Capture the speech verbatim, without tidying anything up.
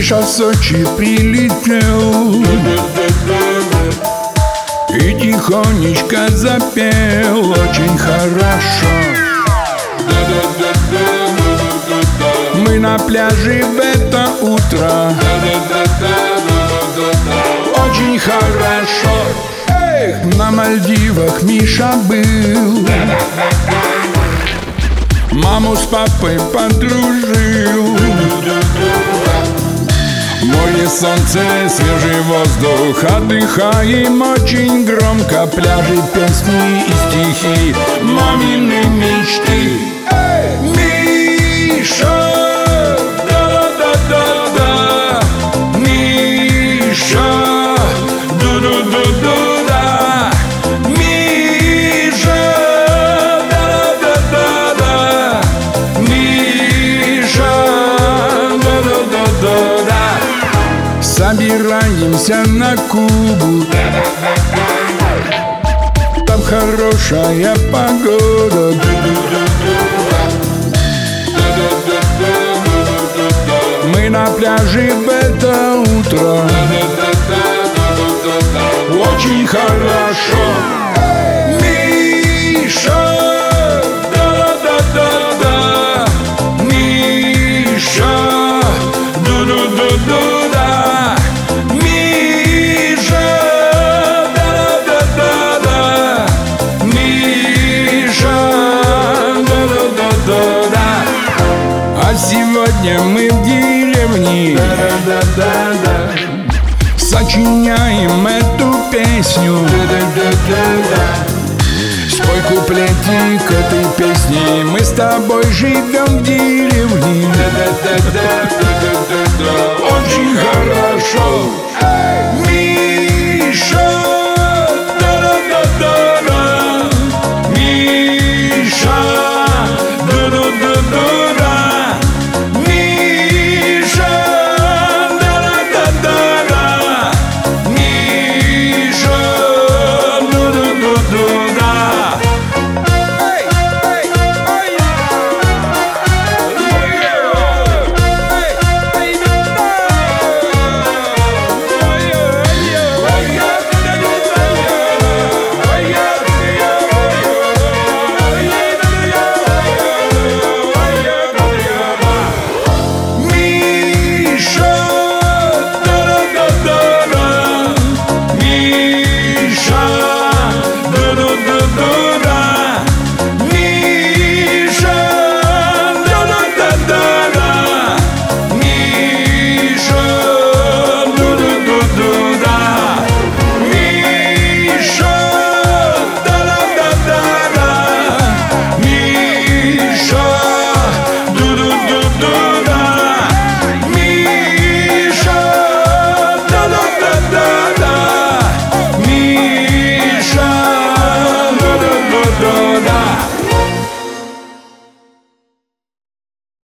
Миша в Сочи прилетел и тихонечко запел очень хорошо. Мы на пляже в это утро, очень хорошо. Эх, на Мальдивах Миша был, маму с папой подружил. Море, солнце, свежий воздух, отдыхаем очень громко. Пляжи, песни и стихи, мамины мечты. Эй, Миша, да-да-да-да-да, Миша, ду-ду-ду-ду-да, Миша, да-да-да-да-да, Миша, да-да-да-да-да. Собираемся на Кубу, там хорошая погода. Мы на пляже в это утро, очень хорошо. Миша, да-да-да-да, Миша, ду-ду-ду-ду-да, Миша, да-да-да-да-да, Миша, да-да-да-да-да. А сегодня мы в деревне, да-да-да-да-да, сочиняем эту песню, да-да-да-да-да. Спой куплетик этой песни, мы с тобой живем в деревне, да-да-да-да-да-да, очень хорошо.